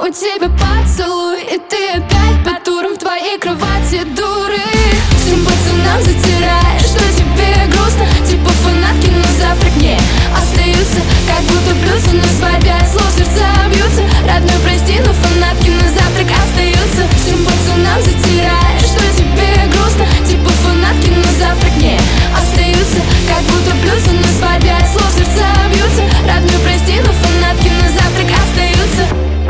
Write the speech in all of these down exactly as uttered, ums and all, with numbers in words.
у тебя поцелуй, и ты опять по турам в твоей кровати, дуры. Всем пацанам затираешь, что тебе грустно, типа фанатки, но завтрак не остаются, как будто плюсы, но свадьбе от слов сердца бьются. Родной, прости, но фанатки на завтрак остаются. Всем пацанам затираешь, что тебе грустно, типа фанатки, но завтрак не остаются, как будто плюсы, но свадьбе от слов сердца бьются. Родной, прости, но фанатки на завтрак остаются.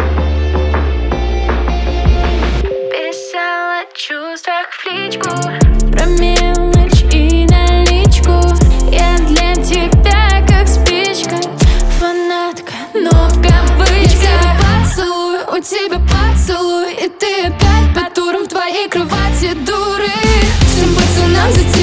Писала о чувствах в личку, Про мелочь и наличку. Я для тебя как спичка, фанатка, но в кавычках. Поцелуй, у тебя поцелуй, и ты опять по турам в твоей кровати, дуры. Всем пацанам затираешь.